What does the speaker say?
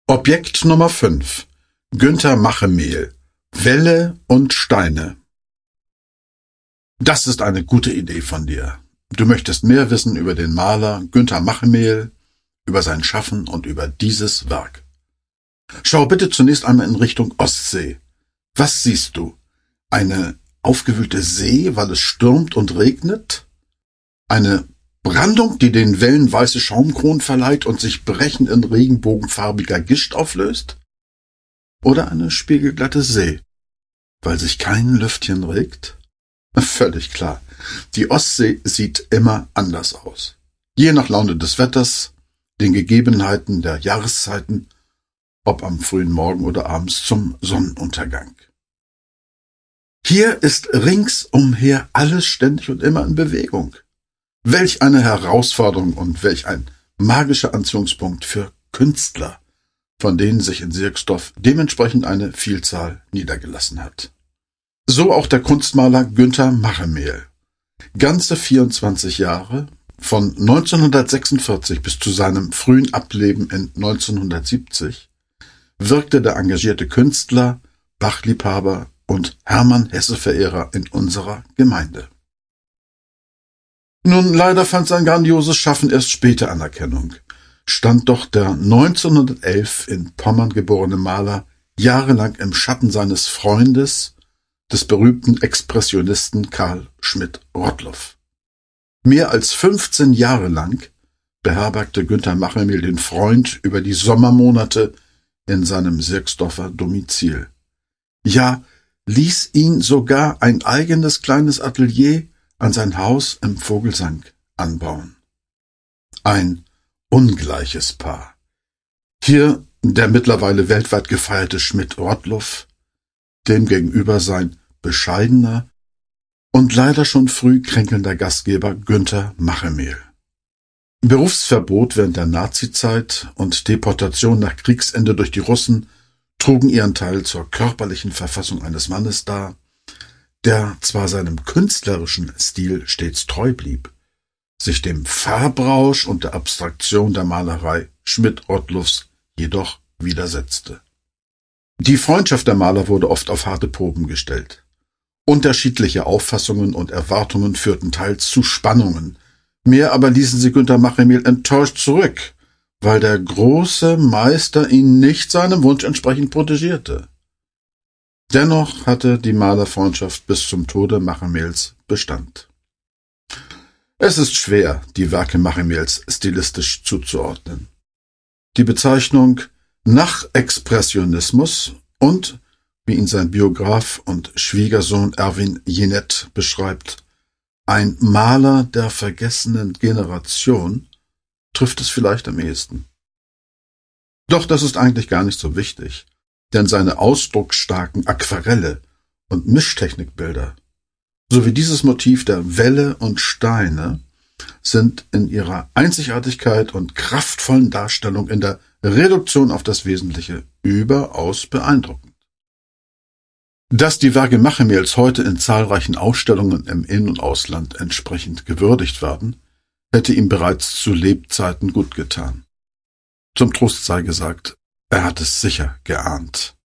Objekt Nummer 5. Günther Machemehl. Wälle und Steine. Das ist eine gute Idee von dir. Du möchtest mehr wissen über den Maler Günther Machemehl, über sein Schaffen und über dieses Werk. Schau bitte zunächst einmal in Richtung Ostsee. Was siehst du? Eine aufgewühlte See, weil es stürmt und regnet? Eine Brandung, die den Wellen weiße Schaumkronen verleiht und sich brechend in regenbogenfarbiger Gischt auflöst? Oder eine spiegelglatte See, weil sich kein Lüftchen regt? Völlig klar. Die Ostsee sieht immer anders aus. Je nach Laune des Wetters, den Gegebenheiten der Jahreszeiten, ob am frühen Morgen oder abends zum Sonnenuntergang. Hier ist ringsumher alles ständig und immer in Bewegung. Welch eine Herausforderung und welch ein magischer Anziehungspunkt für Künstler, von denen sich in Sierksdorf dementsprechend eine Vielzahl niedergelassen hat. So auch der Kunstmaler Günther Machemehl. Ganze 24 Jahre, von 1946 bis zu seinem frühen Ableben in 1970, wirkte der engagierte Künstler, Bachliebhaber und Hermann-Hesse-Verehrer in unserer Gemeinde. Nun, leider fand sein grandioses Schaffen erst später Anerkennung. Stand doch der 1911 in Pommern geborene Maler jahrelang im Schatten seines Freundes, des berühmten Expressionisten Karl Schmidt-Rottluff. Mehr als 15 Jahre lang beherbergte Günther Machemehl den Freund über die Sommermonate in seinem Sierksdorfer Domizil. Ja, ließ ihn sogar ein eigenes kleines Atelier an sein Haus im Vogelsang anbauen. Ein ungleiches Paar. Hier der mittlerweile weltweit gefeierte Schmidt-Rottluff, demgegenüber sein bescheidener und leider schon früh kränkelnder Gastgeber Günther Machemehl. Berufsverbot während der Nazizeit und Deportation nach Kriegsende durch die Russen trugen ihren Teil zur körperlichen Verfassung eines Mannes dar, der zwar seinem künstlerischen Stil stets treu blieb, sich dem Farbrausch und der Abstraktion der Malerei Schmidt-Rottluffs jedoch widersetzte. Die Freundschaft der Maler wurde oft auf harte Proben gestellt. Unterschiedliche Auffassungen und Erwartungen führten teils zu Spannungen, mehr aber ließen sie Günther Machemehl enttäuscht zurück, weil der große Meister ihn nicht seinem Wunsch entsprechend protegierte. Dennoch hatte die Malerfreundschaft bis zum Tode Machemehls Bestand. Es ist schwer, die Werke Machemehls stilistisch zuzuordnen. Die Bezeichnung Nachexpressionismus und, wie ihn sein Biograf und Schwiegersohn Erwin Jenett beschreibt, ein Maler der vergessenen Generation, trifft es vielleicht am ehesten. Doch das ist eigentlich gar nicht so wichtig, denn seine ausdrucksstarken Aquarelle und Mischtechnikbilder sowie dieses Motiv der Wälle und Steine sind in ihrer Einzigartigkeit und kraftvollen Darstellung in der Reduktion auf das Wesentliche überaus beeindruckend. Dass die Werke Machemehls heute in zahlreichen Ausstellungen im In- und Ausland entsprechend gewürdigt werden, hätte ihm bereits zu Lebzeiten gut getan. Zum Trost sei gesagt, er hat es sicher geahnt.